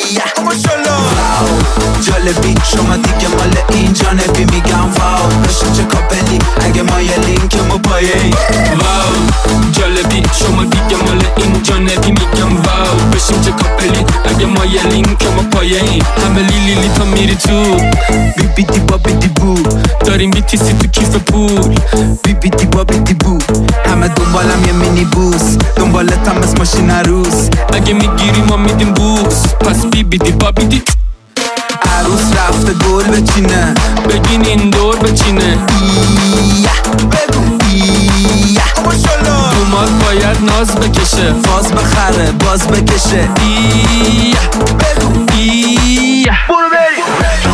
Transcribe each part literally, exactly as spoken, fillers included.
جالبی شما دیگه مال این جانبی میگم واو بشین چه کاپلی اگه ما یه لینکمو پایه ای واو جالبی شما دیگه مال این جانبی میگم واو بشین چه کاپلی اگه ما یه لینکمو پایه ای همه لیلی لی تا میری تو بی بی دی با بی دی بو داریم بی تی سی تو کیف پول بی بی دی با بی دی بو همه دنبالم یه مینی بوس دنبالتم از ماشین عروس اگه میگیری ما میدیم بوس پس بی بی دی با بی دی عروس رفته گل بچینه بگین این دور بچینه ایه بگو ایه دومات باید ناز بکشه فاز بخره باز بکشه ایه بگو ایه برو بریم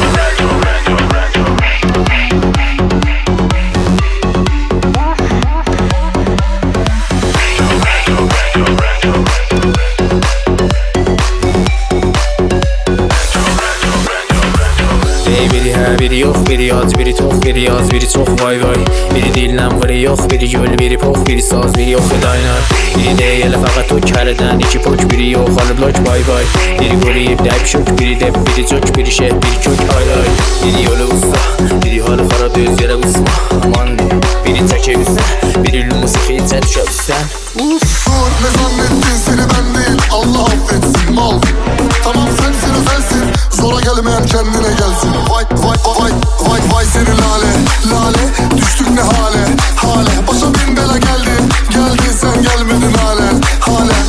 biri yox, biri yaz, biri tox, biri yaz, biri çox vay vay Biri dildən vırı yox, biri gül, biri pox, biri saz, biri yox edaynar Biri deyil fəqət o kərədən iki poç, biri yox, alıb loç vay vay Biri qoruyub dəb şök, biri dəb, biri cök, biri şeh, biri kök ay ay Biri yolu usta, biri halı xarab öz yerə qısma Aman biri çəkir üstə, biri musiki içə düşə üstən Uf, dur ne zannettin seni ben değil Allah affetsin mal Tamam sensin özelsin Zora gelmeyen kendine gelsin Vay vay vay vay vay seni lale Lale düştük ne hale Hale başa bin bela geldi Geldin sen gelmedin halen Halen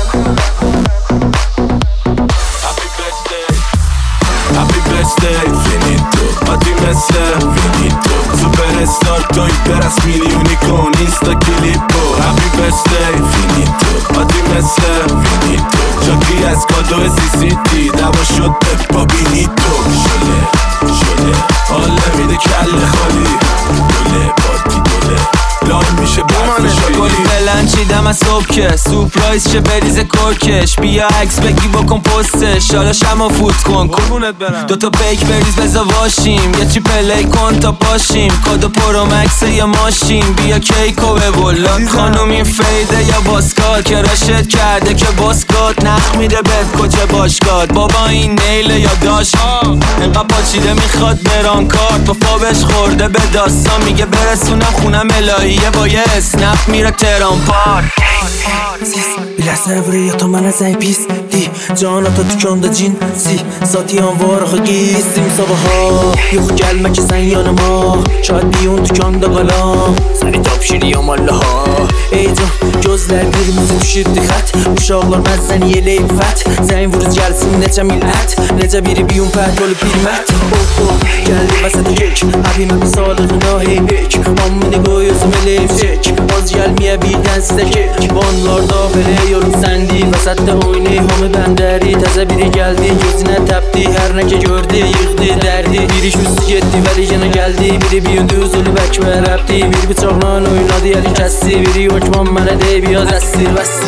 Happy birthday Happy birthday finito Adi mesle finito Superstar toy peras milioni con insta clipo Happy birthday finito Adi mesle finito Giochi a squadro e si senti Davo shot e babinito Şöyle şöyle Halle mide kelle خالی Dole parti dole لایم میشه برف شاگالی فعلا چیدم از صبح که سورپرایز شه بریز کرکش بیا عکس بگی بکن پستش حالا شما فوت کن قربونت برم دوتا بیک بریز بزا واشیم یه چی پلی کن تا پاشیم کادو پرو مکس یا ماشین بیا کیکو به بولا خانوم این فیده یا باسکات که راشد کرده که باسکات نخ میده بهت کجا باشگاد بابا این نیله یا داشت انقدر پاچیده میخواد بران کارت با فابش خورده به داستان میگه برسونم خونم الهیه با یه اسنپ میره تهران پارک Biləsən vırıya to mənə zəng pis Di, can ata tükanda cinsi Satyan var axı gizsim sabaha Yox gəlmə ki sən yanıma Şadiyun tükanda qalam Səni tapşırıyam Allaha Ey can, gözlər qırmızı düşürdü xət Uşaqlar məzəni eləyib fət Zəng vuruz gəlsin necə millət Necə biri biyun pət olub bilmət Oh oh, gəldi vəsədə kek Əbimə bir sağlığına heybek Ammını qoy özüm eləyib çek Az gəlməyə birdən sizə kek Vanlarda belə yolun səndi Vəsətdə oynayıb hamı bəndəri Təzə biri gəldi, gözünə təpdi Hər nə ki gördü, yıxdı dərdi Biri küssü getdi, vəli yenə gəldi Biri biyundi, üzülüb əkbər əbdi Bir bıçaqla oynadı, əli kəsdi Biri yoxman mənə deyib, yaz əsir, vəsir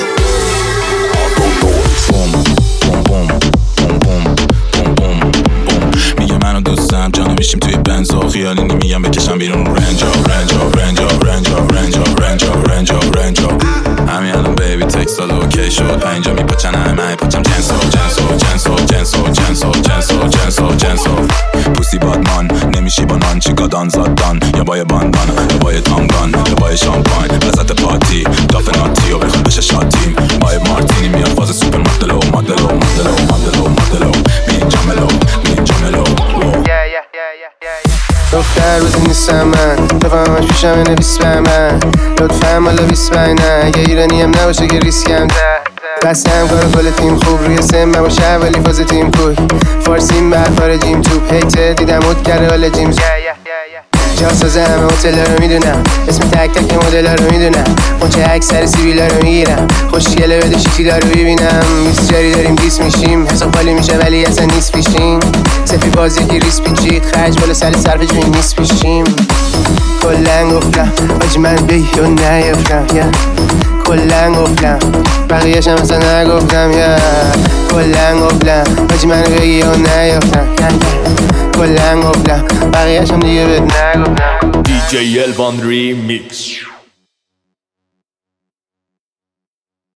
میگه منو دوستم جانو میشیم توی بنزا خیالی نمیگم بکشم بیرون رنجا رنجا رنجا رنجا رنجا رنجا رنجا رنجا همین الان بیبی تکست داد اوکی شد پنجا میپاچن همه پاچم جنسو جنسو جنسو جنسو جنسو جنسو جنسو جنسو پوسی بادمان نمیشی با نان چیکا دان زادان یا با یه باندان یا با یه تانگان یا با یه شامپاین وسط پارتی داف ناتی و بخواد بشه شاتیم با یه مارتینی میاد فاز سوپر مدلو مدلو مدلو مدلو مدلو مینجا ملو مینجا ملو دختر روزی نیستم من بفهمش پیشم نویس به من لطفا مالا بیس بینه اگه ایرانیم نباشه که ریسکم قسم کار کل تیم خوب روی سم باشه ولی فاز تیم کوی فارسیم بر خارجیم توپ هیته دیدم اوت کرده حالا جیمز جاسازه همه هتل رو میدونم اسم تک تک مدل رو میدونم مچه اکثر سیبیل رو میگیرم خوشگله بده شیکی دارو ببینم بیست جاری داریم دیس میشیم حساب خالی میشه ولی اصلا نیست پیشیم سفی بازی که ریس پیچید خرج بالا سر صرف جوی نیست پیشیم کلن گفتم آجی من بیو نیفتم کلن گفتم بقیه‌ش هم اصلا نگفتم کلن گفتم آجی من بیو نیفتم کلن گفتم بقیه‌ش هم دیگه بهت نگفتم دی جی Elvan Remix